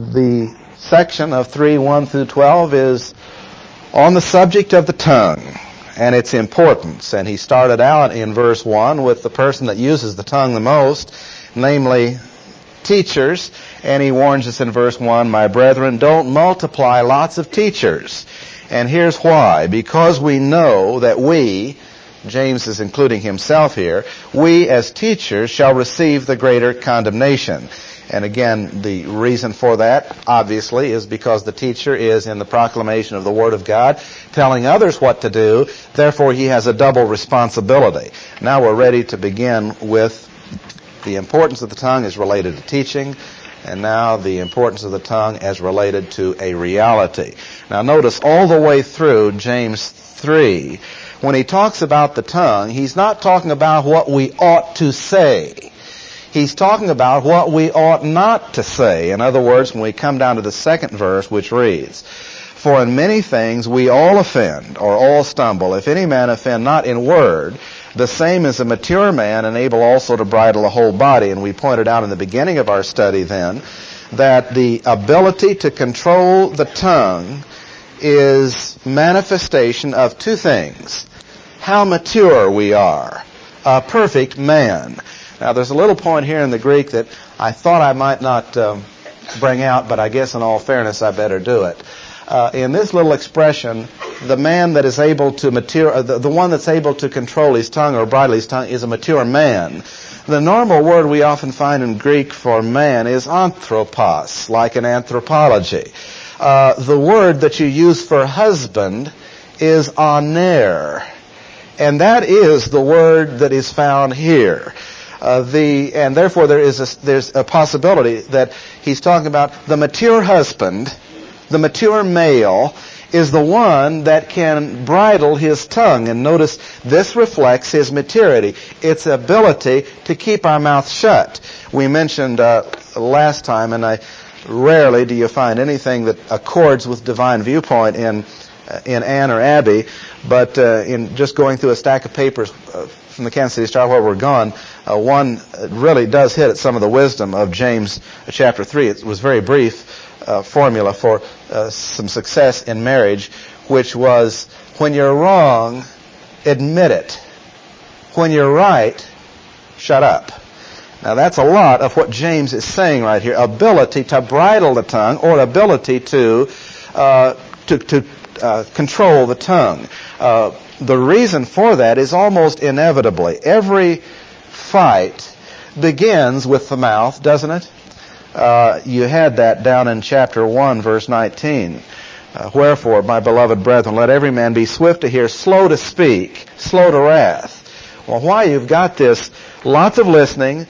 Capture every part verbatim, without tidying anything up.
The section of three one through twelve is on the subject of the tongue and its importance. And he started out in verse one with the person that uses the tongue the most, namely teachers. And he warns us in verse one, "My brethren, don't multiply lots of teachers." And here's why. Because we know that we, James is including himself here, we as teachers shall receive the greater condemnation. And again, the reason for that, obviously, is because the teacher is in the proclamation of the Word of God, telling others what to do. Therefore, he has a double responsibility. Now we're ready to begin with the importance of the tongue as related to teaching, and now the importance of the tongue as related to a reality. Now notice all the way through James three, when he talks about the tongue, he's not talking about what we ought to say. He's talking about what we ought not to say. In other words, when we come down to the second verse, which reads, "For in many things we all offend, or all stumble. If any man offend not in word, the same is a mature man, and able also to bridle the whole body." And we pointed out in the beginning of our study then that the ability to control the tongue is manifestation of two things: how mature we are, a perfect man. Now, there's a little point here in the Greek that I thought I might not um, bring out, but I guess in all fairness I better do it. Uh, in this little expression, the man that is able to mature, uh, the, the one that's able to control his tongue or bridle his tongue is a mature man. The normal word we often find in Greek for man is anthropos, like in anthropology. Uh, the word that you use for husband is aner, and that is the word that is found here. Uh, the and therefore there is a, there's a possibility that he's talking about the mature husband, the mature male, is the one that can bridle his tongue. And notice this reflects his maturity, its ability to keep our mouth shut. We mentioned uh, last time, and I rarely do you find anything that accords with divine viewpoint in uh, in Ann or Abby, but uh, in just going through a stack of papers uh, from the Kansas City Star where we're gone, uh, one really does hit at some of the wisdom of James uh, chapter three. It was very brief. Uh, formula for uh, some success in marriage, which was, when you're wrong, admit it. When you're right, shut up. Now that's a lot of what James is saying right here. Ability to bridle the tongue, or ability to uh, to, to uh, control the tongue. Uh, the reason for that is almost inevitably. Every fight begins with the mouth, doesn't it? Uh, you had that down in chapter one, verse nineteen. Uh, Wherefore, my beloved brethren, let every man be swift to hear, slow to speak, slow to wrath. Well, why you've got this? Lots of listening,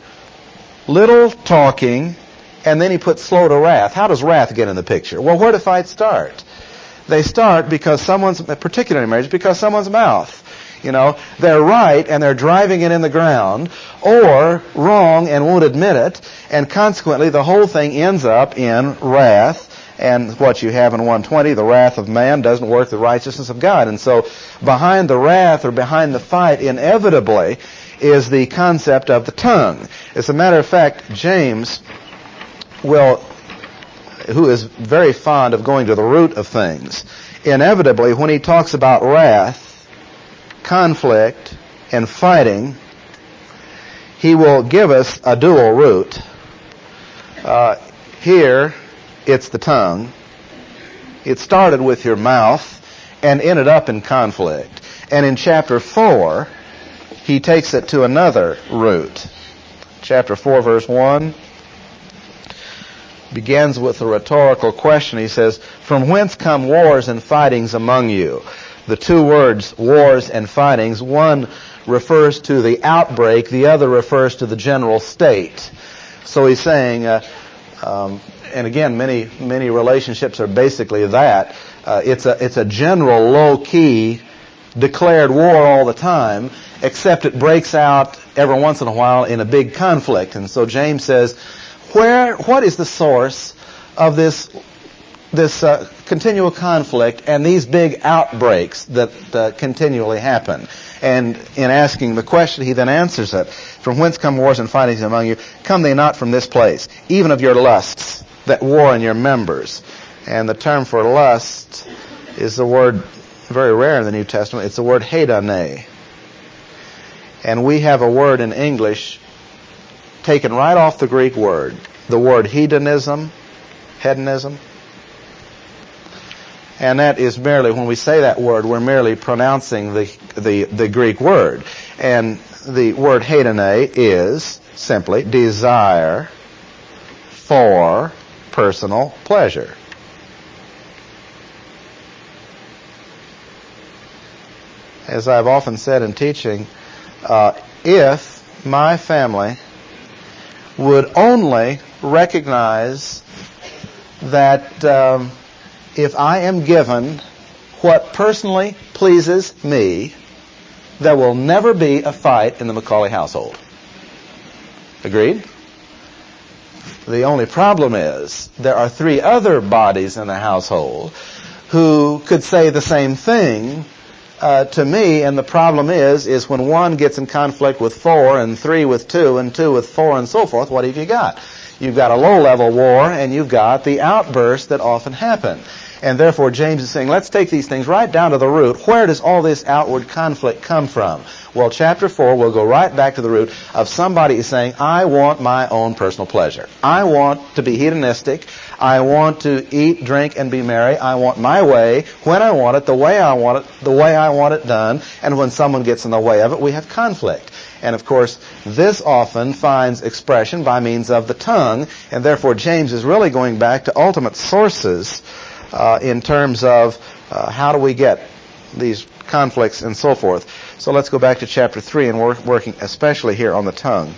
little talking, and then he puts slow to wrath. How does wrath get in the picture? Well, where do fights start? They start because someone's, particularly in marriage, because someone's mouth. You know, they're right and they're driving it in the ground, or wrong and won't admit it, and consequently the whole thing ends up in wrath. And what you have in one twenty, the wrath of man doesn't work the righteousness of God. And so behind the wrath, or behind the fight, inevitably is the concept of the tongue. As a matter of fact, James will, who is very fond of going to the root of things, inevitably when he talks about wrath, conflict, and fighting, he will give us a dual root. Uh, here, it's the tongue. It started with your mouth and ended up in conflict. And in chapter four, he takes it to another root. Chapter four, verse one, begins with a rhetorical question. He says, "From whence come wars and fightings among you?" The two words, wars and fightings, one refers to the outbreak, the other refers to the general state. So he's saying, uh, um, and again, many many relationships are basically that. Uh, it's a it's a general, low-key, declared war all the time, except it breaks out every once in a while in a big conflict. And so James says, where what is the source of this this uh, continual conflict and these big outbreaks that uh, continually happen? And in asking the question, he then answers it. "From whence come wars and fightings among you? Come they not from this place, even of your lusts, that war in your members. And the term for lust is the word, very rare in the New Testament, it's the word hedone. And we have a word in English taken right off the Greek word, the word hedonism, hedonism. And that is merely, when we say that word, we're merely pronouncing the, the, the Greek word. And the word hedone is simply desire for personal pleasure. As I've often said in teaching, uh, if my family would only recognize that um, if I am given what personally pleases me, there will never be a fight in the McCauley household. Agreed? The only problem is there are three other bodies in the household who could say the same thing uh, to me, and the problem is, is when one gets in conflict with four and three with two and two with four and so forth, what have you got? You've got a low-level war and you've got the outbursts that often happen. And therefore James is saying, let's take these things right down to the root. Where does all this outward conflict come from? Well, chapter four will go right back to the root of somebody is saying, I want my own personal pleasure. I want to be hedonistic. I want to eat, drink, and be merry. I want my way, when I want it, the way I want it, the way I want it done. And when someone gets in the way of it, we have conflict. And of course, this often finds expression by means of the tongue. And therefore, James is really going back to ultimate sources Uh, in terms of uh, how do we get these conflicts and so forth. So let's go back to chapter three and work, working especially here on the tongue.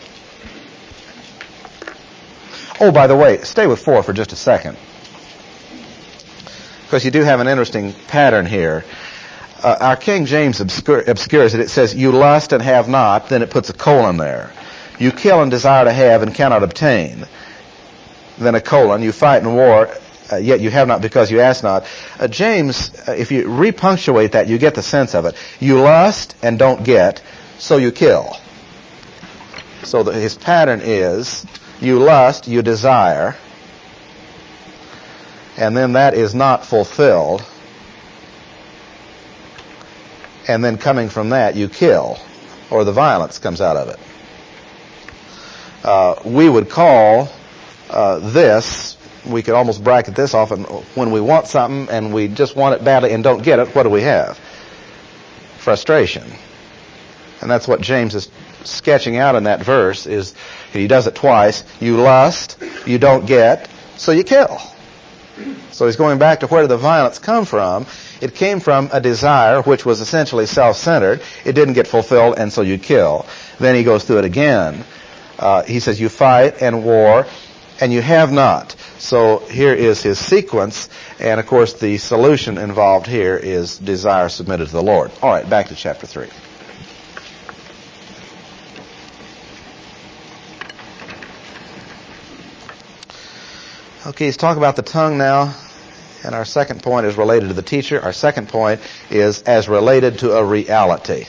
Oh, by the way, stay with four for just a second, because you do have an interesting pattern here. Uh, our King James obscure, obscures it. It says, you lust and have not, then it puts a colon there. You kill and desire to have and cannot obtain, then a colon. You fight and war, Uh, yet you have not because you ask not. Uh, James, uh, if you repunctuate that, you get the sense of it. You lust and don't get, so you kill. So the, his pattern is, you lust, you desire, and then that is not fulfilled. And then coming from that, you kill, or the violence comes out of it. Uh, we would call uh, this... We could almost bracket this off, and when we want something and we just want it badly and don't get it, what do we have? Frustration. And that's what James is sketching out in that verse, is he does it twice. You lust, you don't get, so you kill. So he's going back to where did the violence come from? It came from a desire which was essentially self-centered. It didn't get fulfilled, and so you kill. Then he goes through it again. Uh, he says you fight and war, and you have not. So here is his sequence, and of course the solution involved here is desire submitted to the Lord. All right, back to chapter three. Okay, he's talking about the tongue now, and our second point is related to the teacher. Our second point is as related to a reality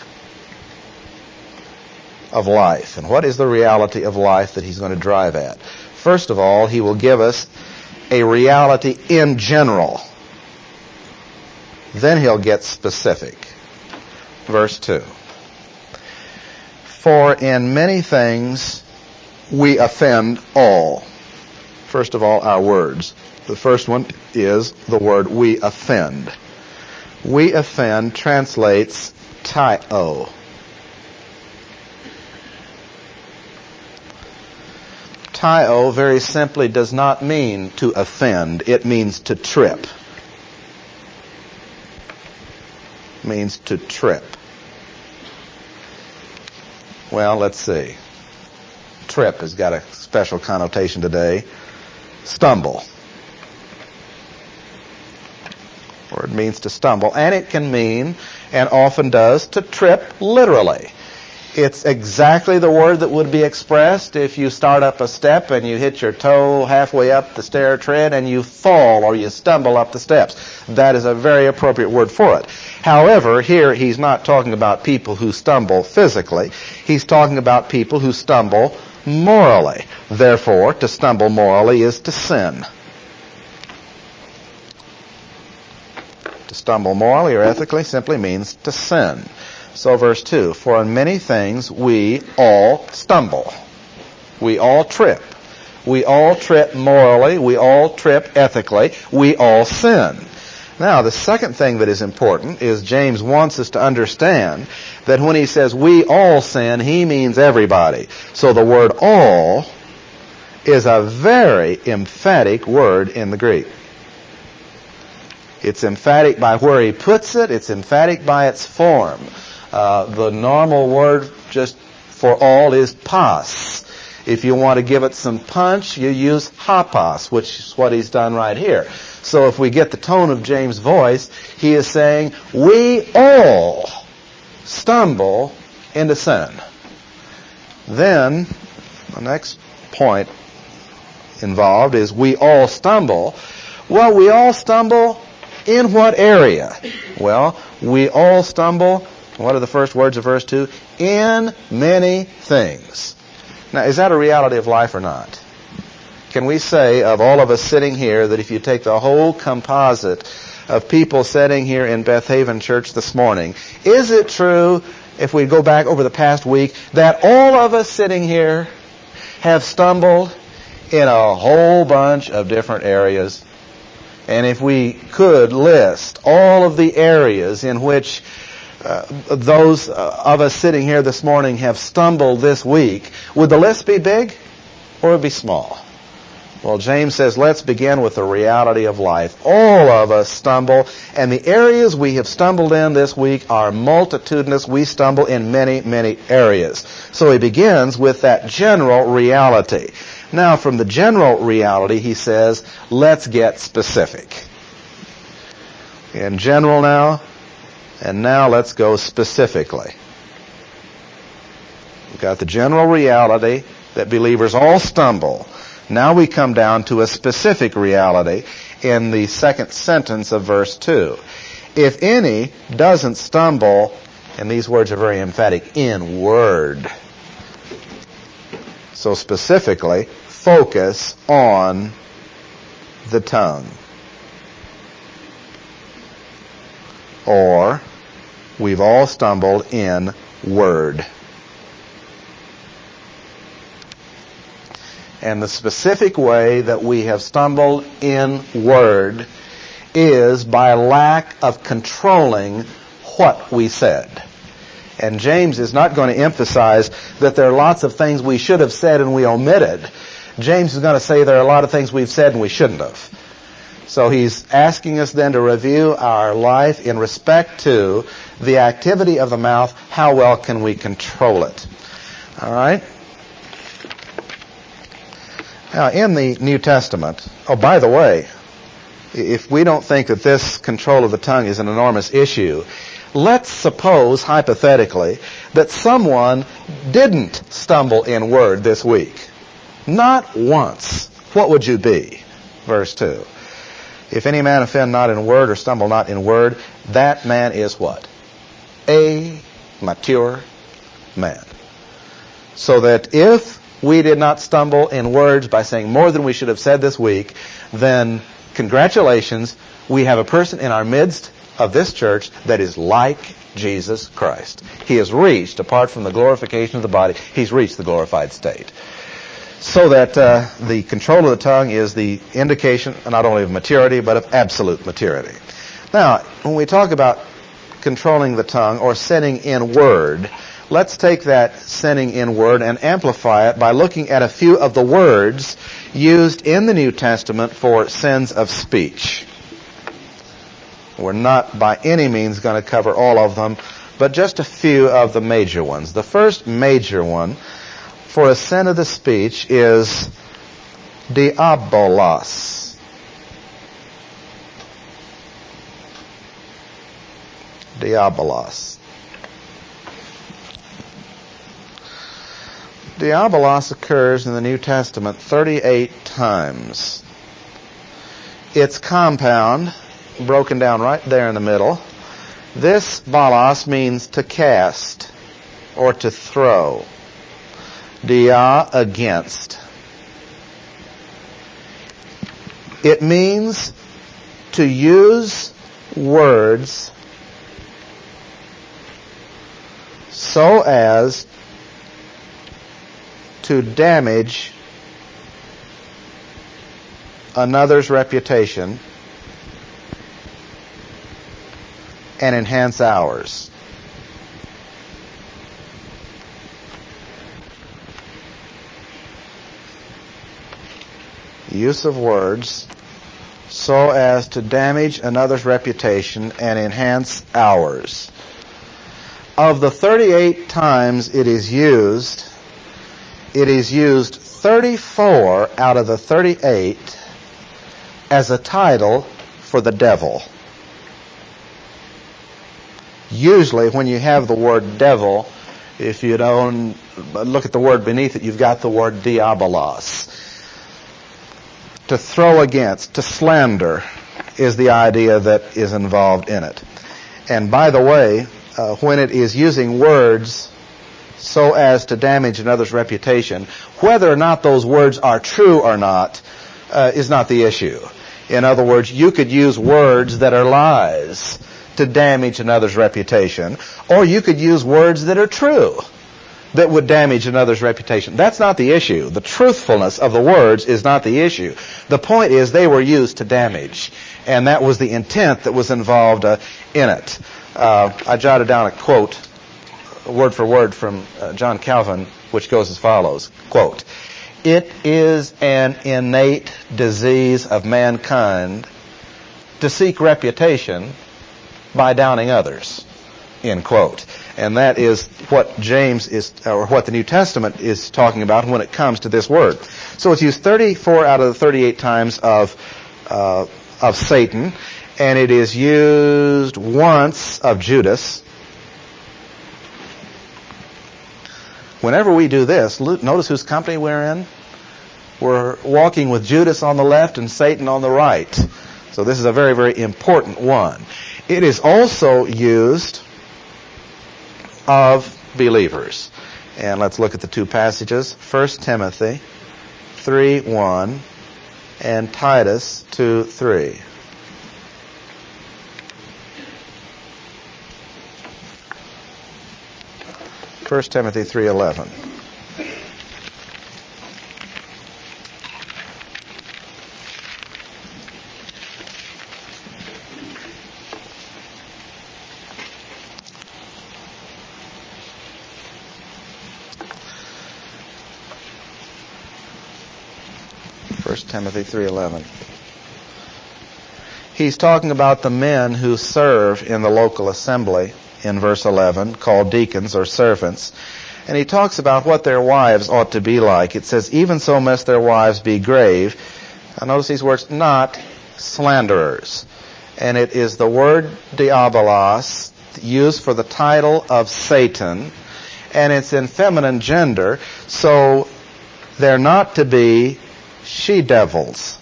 of life. And what is the reality of life that he's going to drive at? First of all, he will give us a reality in general. Then he'll get specific. Verse two. For in many things we offend all. First of all, our words. The first one is the word we offend. We offend translates tio. Tio very simply does not mean to offend. It means to trip. It means to trip. Well, let's see. Trip has got a special connotation today. Stumble. Word means to stumble. And it can mean, and often does, to trip literally. It's exactly the word that would be expressed if you start up a step and you hit your toe halfway up the stair tread and you fall or you stumble up the steps. That is a very appropriate word for it. However, here he's not talking about people who stumble physically. He's talking about people who stumble morally. Therefore, to stumble morally is to sin. To stumble morally or ethically simply means to sin. So verse two, for in many things we all stumble. We all trip. We all trip morally. We all trip ethically. We all sin. Now, the second thing that is important is James wants us to understand that when he says we all sin, he means everybody. So the word all is a very emphatic word in the Greek. It's emphatic by where he puts it. It's emphatic by its form. Uh, the normal word just for all is pas. If you want to give it some punch, you use hapos, which is what he's done right here. So if we get the tone of James' voice, he is saying, we all stumble into sin. Then, the next point involved is we all stumble. Well, we all stumble in what area? Well, we all stumble, what are the first words of verse two? In many things. Now, is that a reality of life or not? Can we say of all of us sitting here that if you take the whole composite of people sitting here in Beth Haven Church this morning, is it true, if we go back over the past week, that all of us sitting here have stumbled in a whole bunch of different areas? And if we could list all of the areas in which uh, those uh, of us sitting here this morning have stumbled this week, would the list be big or would it be small? Well, James says, let's begin with the reality of life. All of us stumble, and the areas we have stumbled in this week are multitudinous. We stumble in many, many areas. So he begins with that general reality. Now, from the general reality, he says, let's get specific. In general now, and now let's go specifically. We've got the general reality that believers all stumble. Now we come down to a specific reality in the second sentence of verse two. If any doesn't stumble, and these words are very emphatic, in word. So specifically, focus on the tongue. Or, we've all stumbled in word. And the specific way that we have stumbled in word is by lack of controlling what we said. And James is not going to emphasize that there are lots of things we should have said and we omitted. James is going to say there are a lot of things we've said and we shouldn't have. So he's asking us then to review our life in respect to the activity of the mouth. How well can we control it? All right? Now, in the New Testament, oh, by the way, if we don't think that this control of the tongue is an enormous issue, let's suppose, hypothetically, that someone didn't stumble in word this week. Not once. What would you be? Verse two. If any man offend not in word or stumble not in word, that man is what? A mature man. So that if we did not stumble in words by saying more than we should have said this week, then congratulations, we have a person in our midst of this church that is like Jesus Christ. He has reached, apart from the glorification of the body, he's reached the glorified state. So that uh, the control of the tongue is the indication not only of maturity, but of absolute maturity. Now, when we talk about controlling the tongue or sinning in word, let's take that sinning in word and amplify it by looking at a few of the words used in the New Testament for sins of speech. We're not by any means going to cover all of them, but just a few of the major ones. The first major one for a sin of the speech is diabolos. Diabolos. Diabolos occurs in the New Testament thirty-eight times. It's compound, broken down right there in the middle. This balos means to cast or to throw. Dia, against. It means to use words so as to damage another's reputation and enhance ours. Use of words so as to damage another's reputation and enhance ours. Of the thirty-eight times it is used, it is used thirty-four out of the thirty-eight as a title for the devil. Usually when you have the word devil, if you don't look at the word beneath it, you've got the word diabolos. To throw against, to slander, is the idea that is involved in it. And by the way, uh, when it is using words so as to damage another's reputation, whether or not those words are true or not uh, is not the issue. In other words, you could use words that are lies to damage another's reputation, or you could use words that are true that would damage another's reputation. That's not the issue. The truthfulness of the words is not the issue. The point is they were used to damage, and that was the intent that was involved uh, in it. Uh, I jotted down a quote, word for word, from uh, John Calvin, which goes as follows, quote, "It is an innate disease of mankind to seek reputation by downing others," end quote. And that is what James is, or what the New Testament is talking about when it comes to this word. So it's used thirty-four out of the thirty-eight times of uh, of Satan, and it is used once of Judas. Whenever we do this, notice whose company we're in. We're walking with Judas on the left and Satan on the right. So this is a very, very important one. It is also used of believers. And let's look at the two passages. First Timothy three one and Titus two three. First Timothy three eleven. First Timothy three eleven. He's talking about the men who serve in the local assembly in verse eleven, called deacons or servants. And he talks about what their wives ought to be like. It says, "Even so must their wives be grave." Now notice these words, "not slanderers." And it is the word diabolos used for the title of Satan. And it's in feminine gender. So they're not to be she-devils.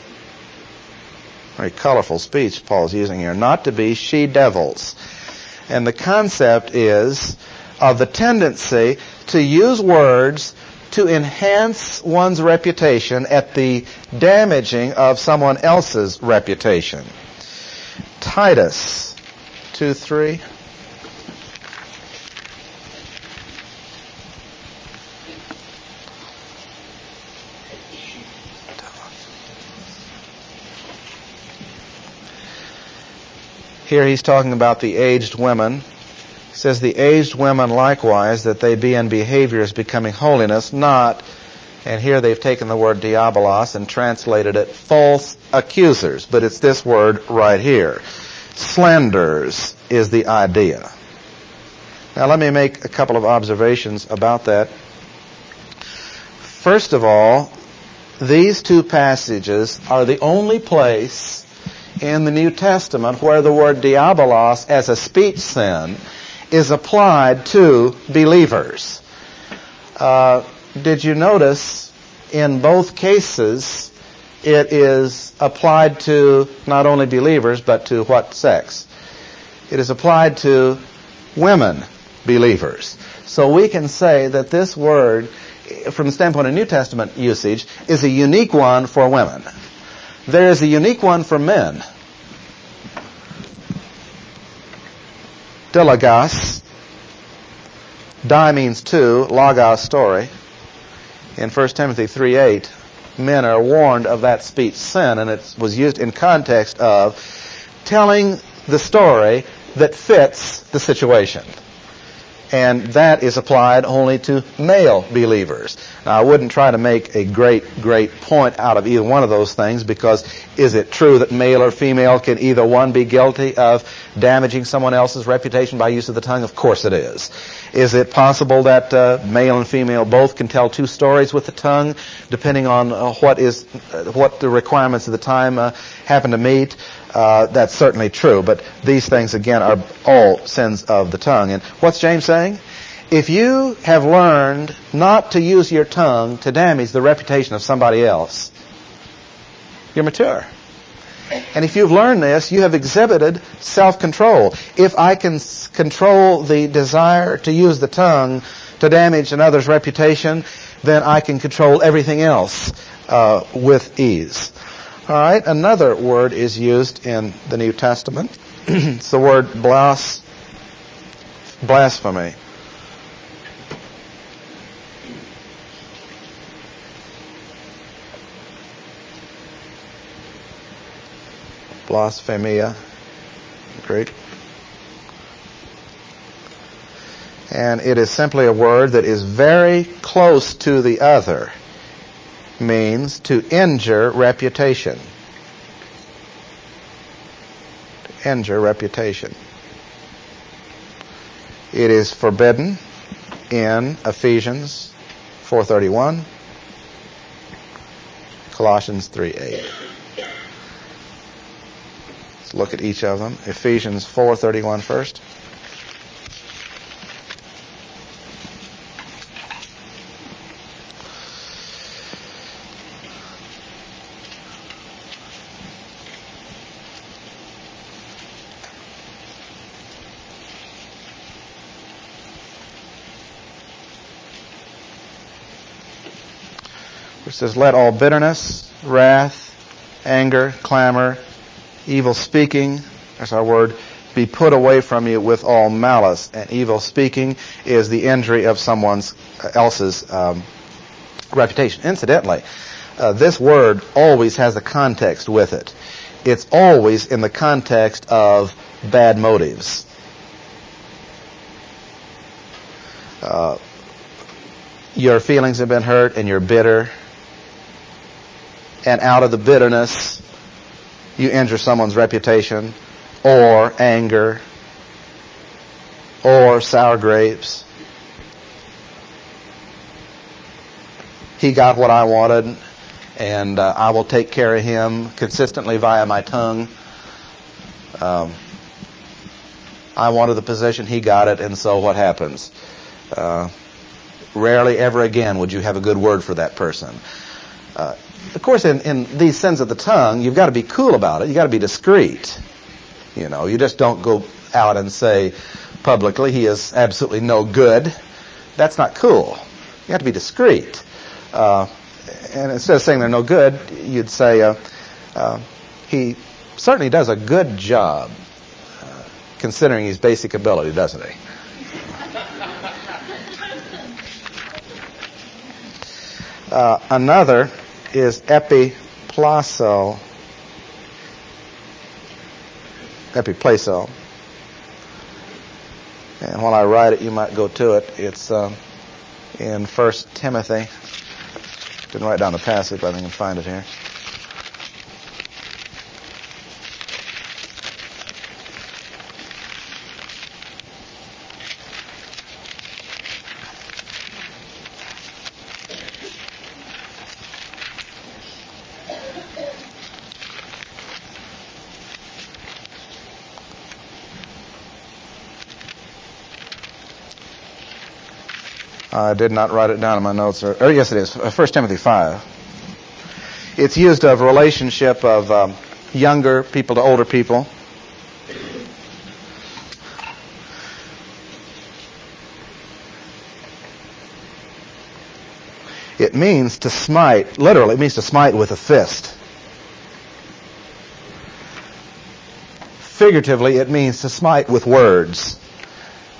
Very colorful speech Paul's using here. Not to be she-devils. And the concept is of the tendency to use words to enhance one's reputation at the damaging of someone else's reputation. Titus two three. Here he's talking about the aged women. He says, "The aged women likewise, that they be in behaviors becoming holiness, not," and here they've taken the word diabolos and translated it false accusers, but it's this word right here. Slanders is the idea. Now let me make a couple of observations about that. First of all, these two passages are the only place in the New Testament where the word diabolos as a speech sin is applied to believers. Uh, did you notice in both cases it is applied to not only believers but to what sex? It is applied to women believers. So we can say that this word, from the standpoint of New Testament usage, is a unique one for women. There is a unique one for men. dilagos. Di means two, logos, story. In First Timothy three eight, men are warned of that speech sin, and it was used in context of telling the story that fits the situation. And that is applied only to male believers. Now, I wouldn't try to make a great, great point out of either one of those things, because is it true that male or female can either one be guilty of damaging someone else's reputation by use of the tongue? Of course it is. Is it possible that uh, male and female both can tell two stories with the tongue, depending on uh, what is uh, what the requirements of the time uh, happen to meet? Uh, that's certainly true, but these things, again, are all sins of the tongue. And what's James saying? If you have learned not to use your tongue to damage the reputation of somebody else, you're mature. And if you've learned this, you have exhibited self-control. If I can s- control the desire to use the tongue to damage another's reputation, then I can control everything else uh, with ease. All right, another word is used in the New Testament. It's the word blas, blasphemy. Blasphemia, Greek. And it is simply a word that is very close to the other. Means to injure reputation. To injure reputation. It is forbidden in Ephesians four thirty-one, Colossians three eight. Let's look at each of them. Ephesians four thirty-one first. It says, let all bitterness, wrath, anger, clamor, evil speaking, that's our word, be put away from you with all malice. And evil speaking is the injury of someone else's um, reputation. Incidentally, uh, this word always has a context with it. It's always in the context of bad motives. Uh, your feelings have been hurt and you're bitter. And out of the bitterness, you injure someone's reputation, or anger, or sour grapes. He got what I wanted, and uh, I will take care of him consistently via my tongue. Um, I wanted the position, he got it, and so what happens? Uh, rarely ever again would you have a good word for that person. Uh, Of course, in, in these sins of the tongue, you've got to be cool about it. You've got to be discreet. You know, you just don't go out and say publicly, he is absolutely no good. That's not cool. You have to be discreet. Uh, and instead of saying they're no good, you'd say, uh, uh, he certainly does a good job, uh, considering his basic ability, doesn't he? Uh, another is epiplaso. Epiplaso. And while I write it, you might go to it. It's um, in First Timothy. Didn't write down the passage, but I think I can find it here. I did not write it down in my notes. Or, or yes, it is. First Timothy five. It's used of relationship of um, younger people to older people. It means to smite. Literally, it means to smite with a fist. Figuratively, it means to smite with words.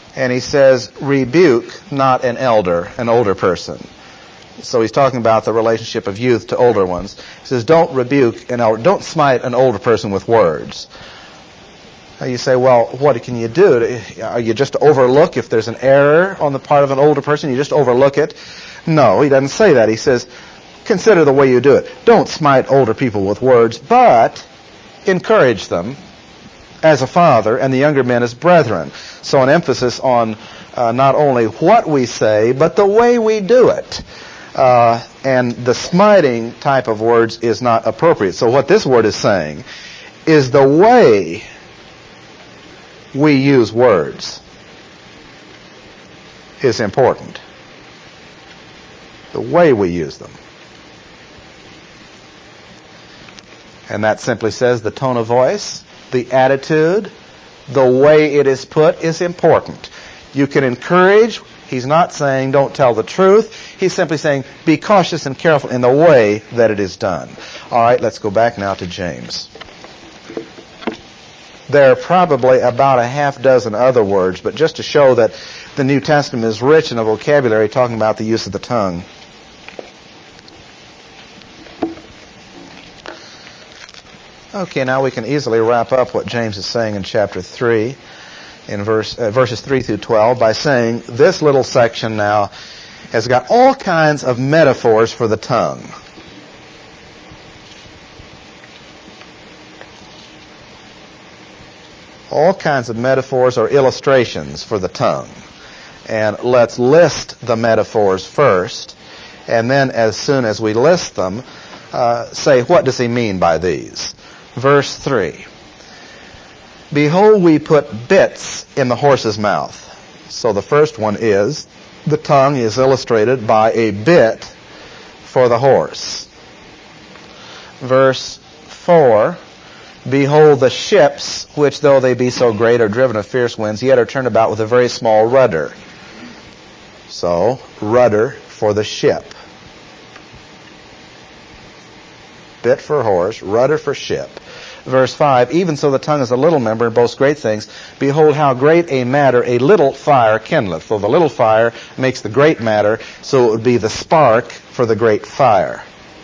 And he says, rebuke not an elder, an older person. So he's talking about the relationship of youth to older ones. He says, don't rebuke an elder, don't smite an older person with words. Now you say, well, what can you do? Are you just to overlook if there's an error on the part of an older person? You just overlook it? No, he doesn't say that. He says, consider the way you do it. Don't smite older people with words, but encourage them as a father and the younger men as brethren. So an emphasis on uh, not only what we say, but the way we do it. Uh, and the smiting type of words is not appropriate. So what this word is saying is the way we use words is important. The way we use them. And that simply says the tone of voice, the attitude, the way it is put is important. You can encourage. He's not saying don't tell the truth. He's simply saying be cautious and careful in the way that it is done. All right, let's go back now to James. There are probably about a half dozen other words, but just to show that the New Testament is rich in a vocabulary talking about the use of the tongue. Okay, now we can easily wrap up what James is saying in chapter three, in verse, uh, verses three through twelve, by saying this little section now has got all kinds of metaphors for the tongue. All kinds of metaphors or illustrations for the tongue. And let's list the metaphors first, and then as soon as we list them, uh, say, what does he mean by these? Verse three. Behold, we put bits in the horse's mouth. So the first one is, the tongue is illustrated by a bit for the horse. Verse four. Behold, the ships, which though they be so great are driven of fierce winds, yet are turned about with a very small rudder. So, rudder for the ship. Bit for horse, rudder for ship. Verse five, even so the tongue is a little member and boasts great things. Behold, how great a matter a little fire kindleth. So the little fire makes the great matter, so it would be the spark for the great fire.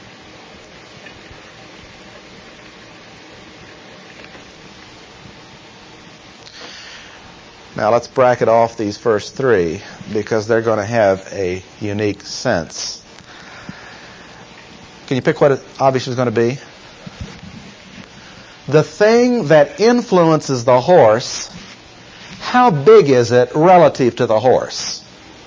Now let's bracket off these first three because they're going to have a unique sense. Can you pick what it obviously is going to be? The thing that influences the horse, how big is it relative to the horse?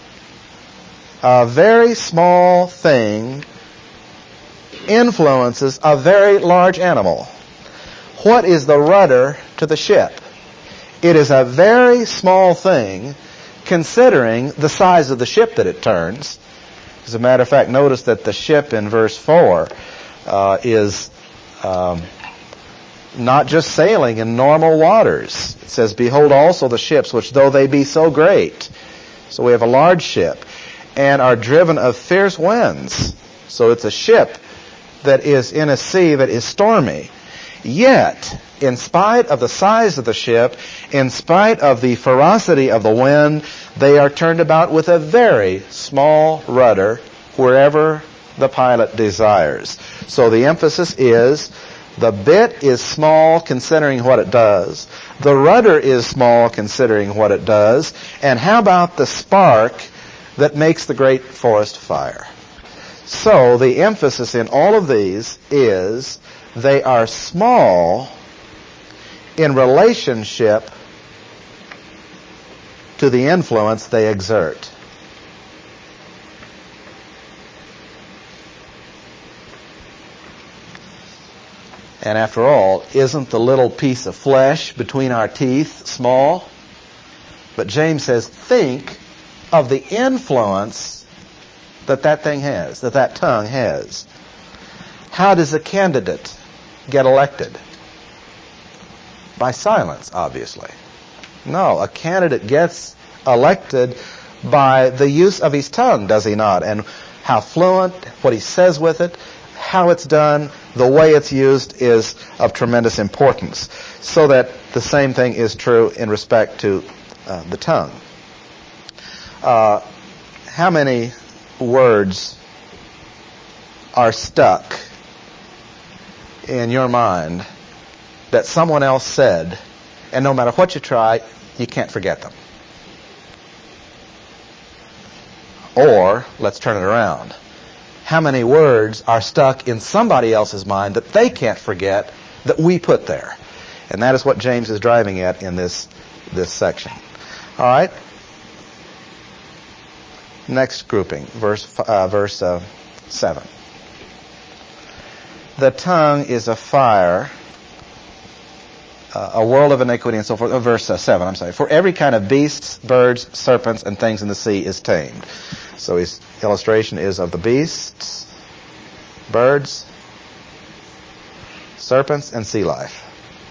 A very small thing influences a very large animal. What is the rudder to the ship? It is a very small thing considering the size of the ship that it turns. As a matter of fact, notice that the ship in verse four uh, is um, not just sailing in normal waters. It says, behold also the ships, which though they be so great. So we have a large ship. And are driven of fierce winds. So it's a ship that is in a sea that is stormy. Yet, in spite of the size of the ship, in spite of the ferocity of the wind, they are turned about with a very small rudder wherever the pilot desires. So the emphasis is, the bit is small considering what it does. The rudder is small considering what it does. And how about the spark that makes the great forest fire? So the emphasis in all of these is they are small in relationship to the influence they exert. And after all, isn't the little piece of flesh between our teeth small? But James says, think of the influence that that thing has, that that tongue has. How does a candidate get elected? By silence, obviously. No, a candidate gets elected by the use of his tongue, does he not? And how fluent, what he says with it, how it's done, the way it's used is of tremendous importance. So that the same thing is true in respect to uh, the tongue. Uh, how many words are stuck in your mind that someone else said, and no matter what you try, you can't forget them? Or, let's turn it around. How many words are stuck in somebody else's mind that they can't forget that we put there? And that is what James is driving at in this, this section. All right? Next grouping, verse, uh, verse uh, seven. The tongue is a fire, uh, a world of iniquity and so forth. Oh, verse uh, seven, I'm sorry. For every kind of beasts, birds, serpents, and things in the sea is tamed. So his illustration is of the beasts, birds, serpents, and sea life.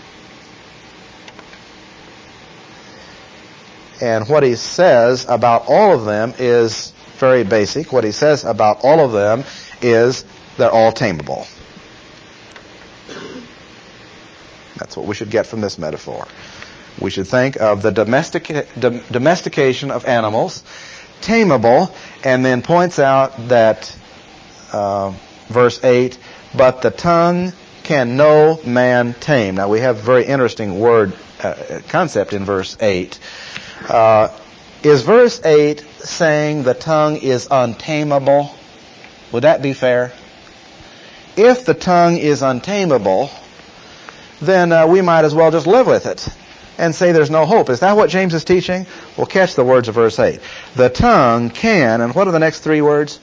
And what he says about all of them is very basic. What he says about all of them is they're all tameable. That's what we should get from this metaphor. We should think of the domestic, dom, domestication of animals, tameable, and then points out that, uh, verse eight, but the tongue can no man tame. Now we have a very interesting word, uh, concept in verse eight. Uh, is verse eight saying the tongue is untamable? Would that be fair? If the tongue is untamable, then uh, we might as well just live with it and say there's no hope. Is that what James is teaching? Well, catch the words of verse eight. The tongue can, and what are the next three words?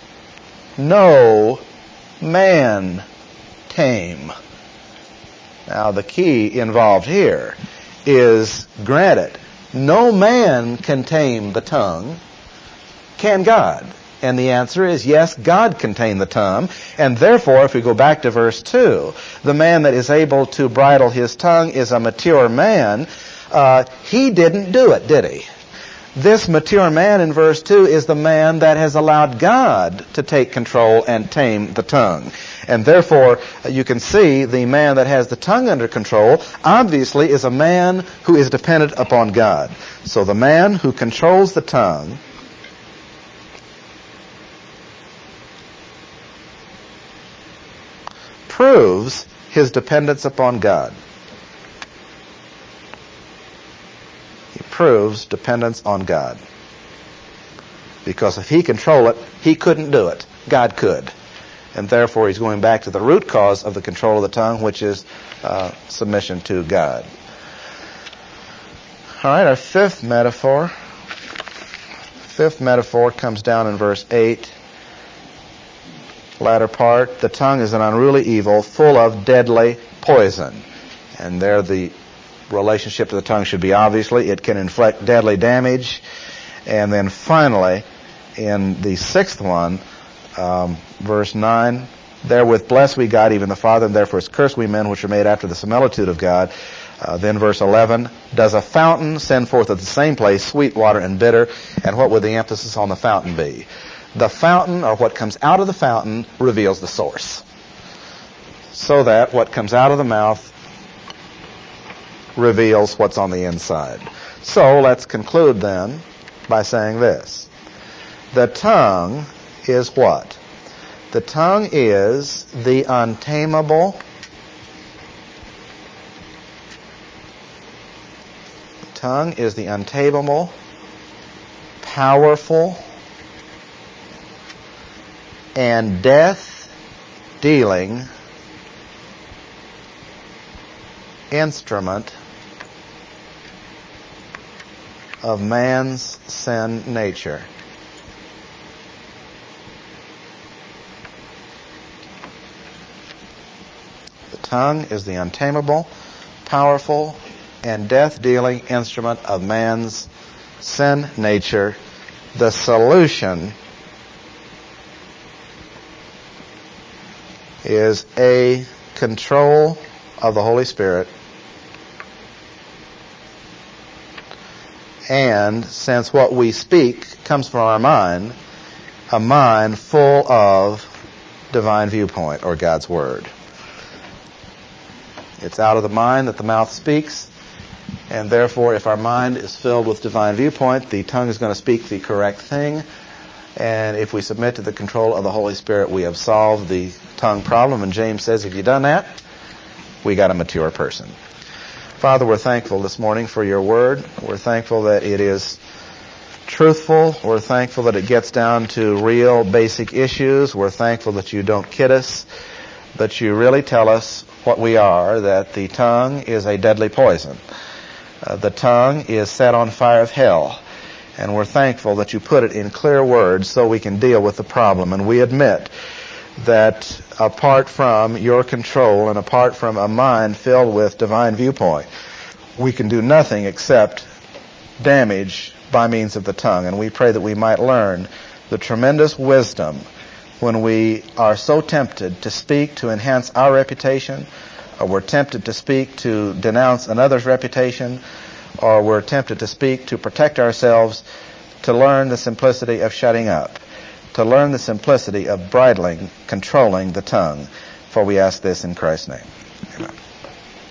No man tame. Now, the key involved here is, granted, no man can tame the tongue. Can God? And the answer is yes, God can tame the tongue. And therefore, if we go back to verse two, the man that is able to bridle his tongue is a mature man. Uh, he didn't do it, did he? This mature man in verse two is the man that has allowed God to take control and tame the tongue. And therefore, you can see the man that has the tongue under control obviously is a man who is dependent upon God. So the man who controls the tongue proves his dependence upon God. He proves dependence on God. Because if he controlled it, he couldn't do it. God could. And therefore he's going back to the root cause of the control of the tongue, which is uh, submission to God. All right, our fifth metaphor. Fifth metaphor comes down in verse eight. Latter part, the tongue is an unruly evil full of deadly poison. And there the relationship to the tongue should be obviously. It can inflict deadly damage. And then finally, in the sixth one, um, verse nine, therewith bless we God, even the Father, and therefore is cursed we men which are made after the similitude of God. Uh, then verse eleven, does a fountain send forth at the same place sweet water and bitter? And what would the emphasis on the fountain be? The fountain, or what comes out of the fountain, reveals the source. So that what comes out of the mouth reveals what's on the inside. So let's conclude then by saying this. The tongue is what? The tongue is the untamable, the tongue is the untamable, powerful, and death-dealing instrument of man's sin nature. The tongue is the untamable, powerful, and death-dealing instrument of man's sin nature. The solution is a control of the Holy Spirit. And since what we speak comes from our mind, a mind full of divine viewpoint, or God's Word. It's out of the mind that the mouth speaks, And therefore, if our mind is filled with divine viewpoint, the tongue is going to speak the correct thing. And if we submit to the control of the Holy Spirit, we have solved the tongue problem. And James says, if you've done that, we got a mature person. Father, we're thankful this morning for your word. We're thankful that it is truthful. We're thankful that it gets down to real basic issues. We're thankful that you don't kid us, that you really tell us what we are, that the tongue is a deadly poison. Uh, the tongue is set on fire of hell. And we're thankful that you put it in clear words so we can deal with the problem. And we admit that apart from your control and apart from a mind filled with divine viewpoint, we can do nothing except damage by means of the tongue. And we pray that we might learn the tremendous wisdom when we are so tempted to speak to enhance our reputation, or we're tempted to speak to denounce another's reputation, or we're tempted to speak to protect ourselves, to learn the simplicity of shutting up, to learn the simplicity of bridling, controlling the tongue. For we ask this in Christ's name. Amen.